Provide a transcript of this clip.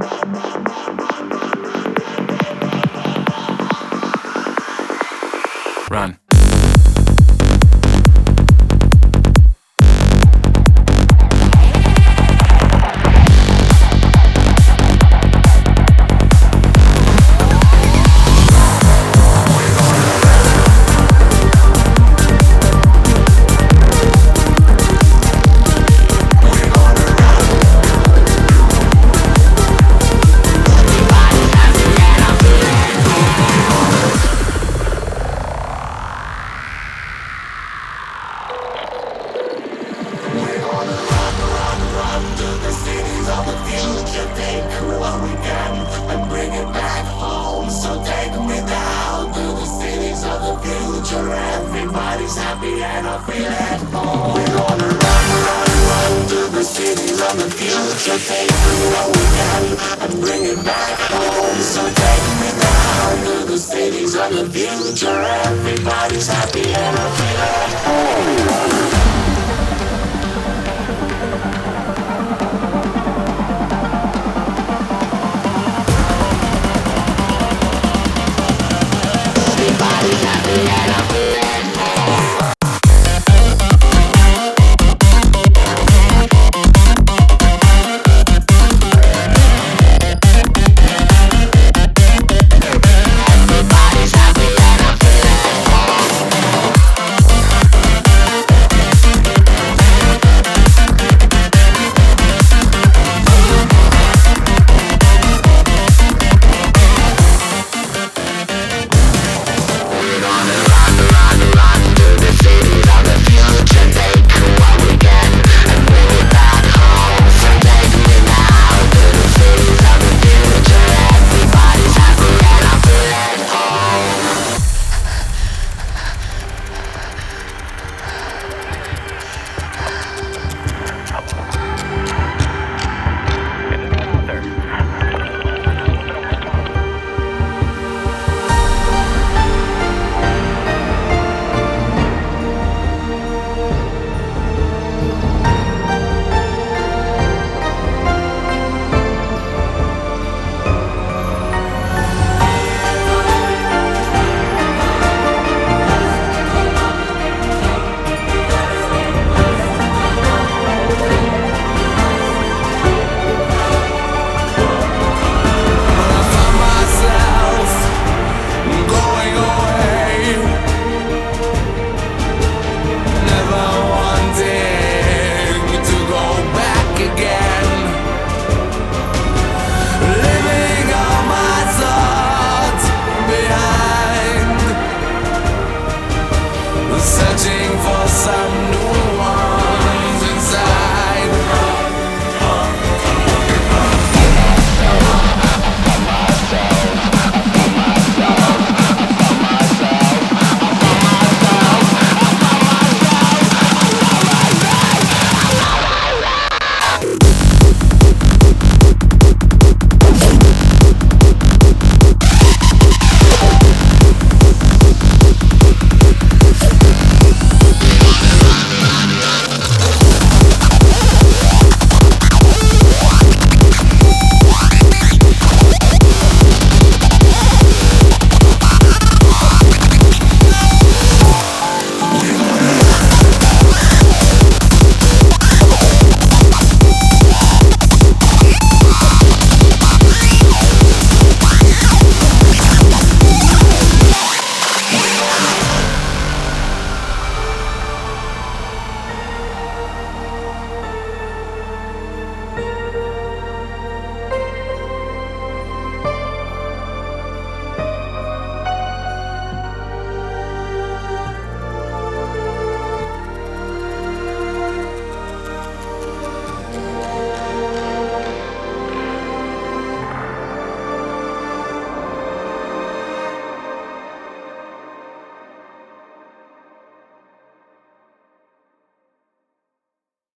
Run. Everybody's happy and I feel at home. We're gonna run, run, run to the cities of the future. Take what we can and bring it back home. So take me down to the cities of the future. Everybody's happy and I feel at home. Everybody's happy and I feel at home. Searching for some new